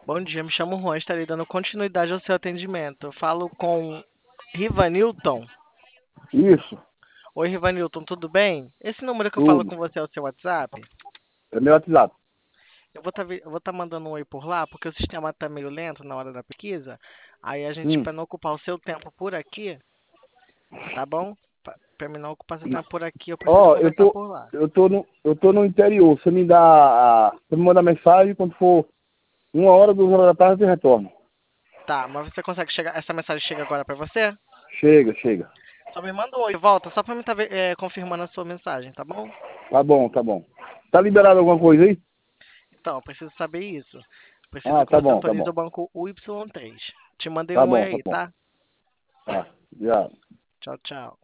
Bom dia, me chamo Juan, estarei dando continuidade ao seu atendimento. Eu falo com Rivanilton. Isso, Oi, Rivanilton, tudo bem? Esse número que eu falo tudo. com você é o seu WhatsApp? É meu WhatsApp. Eu vou tá mandando um oi por lá, porque o sistema tá meio lento na hora da pesquisa. Aí a gente, Hum. para não ocupar o seu tempo por aqui, tá bom? Para mim não ocupar seu tempo por aqui, eu prefiro Ó, eu conversar tô, por lá. eu tô no interior. Você me dá, você me manda mensagem quando for 1 hora, 2 horas da tarde, eu retorno. Tá, mas você consegue chegar? Essa mensagem chega agora para você? Chega, chega. Só me manda um oi de volta, só para mim estar confirmando a sua mensagem, tá bom? Tá bom, tá bom. Tá liberado alguma coisa aí? Então, eu preciso saber isso. Preciso Ah, que tá você bom, tá autorize bom. o banco UY3. Te mandei Tá um oi bom, tá aí, bom. tá? Tá, já. Tchau, tchau.